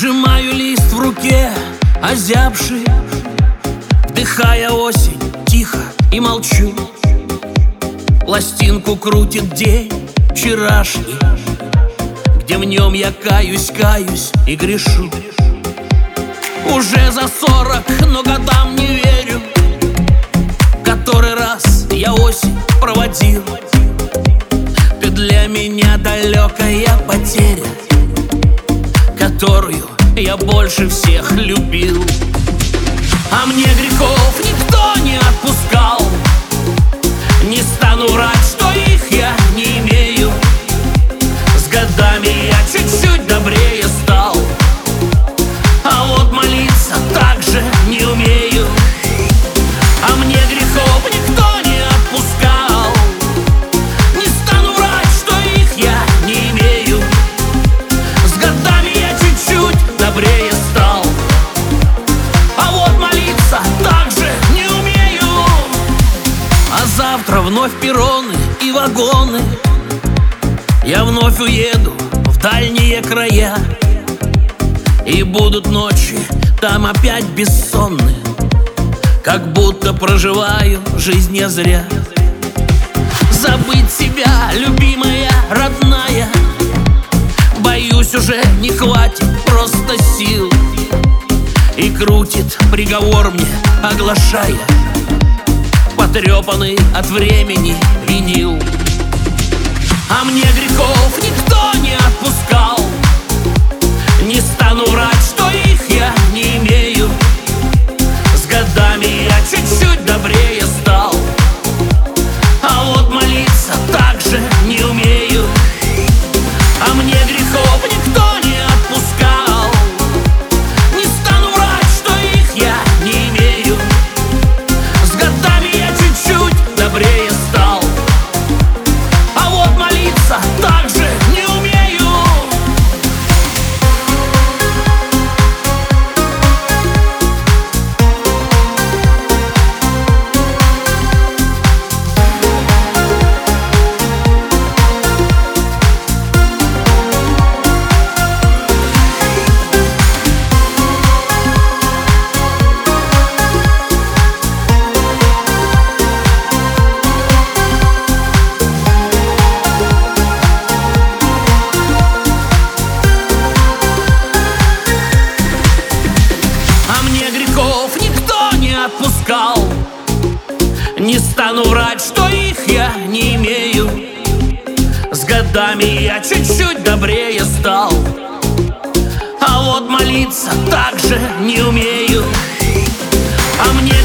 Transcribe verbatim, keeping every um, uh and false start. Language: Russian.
Сжимаю лист в руке, озябший, вдыхая осень тихо и молчу. Пластинку крутит день вчерашний, где в нем я каюсь, каюсь и грешу. Уже за сорок, но годам не верю. Который раз я осень проводил. Ты для меня далекая потеря, которую я больше всех любил. А мне грехов никто не отпускал. Не стану врать, что их я не имею. С годами я чуть-чуть добрее стал, а вот молиться так же не умею. А мне грехов никто не отпускал. Не стану врать, что их я не имею. С годами я чуть-чуть добрее стал, а вот молиться так же не умею. А завтра вновь перроны и вагоны. Я вновь уеду в дальние края, и будут ночи там опять бессонны, как будто проживаю жизнь я зря. Забыть себя, любимая, родная, боюсь, уже не хватит просто сил. И крутит приговор мне, оглашая потрепанный от времени винил. А мне грехов никто не отпускал. Не стану врать, что их я не имею. С годами я чуть-чуть добрее стал, а вот молиться так же не умею. А мне грехов никто не отпускал. Не стану врать, что их я не имею. С годами я чуть-чуть добрее стал, а вот молиться так же не умею. Отпускал. Не стану врать, что их я не имею. С годами я чуть-чуть добрее стал, а вот молиться так же не умею. А мне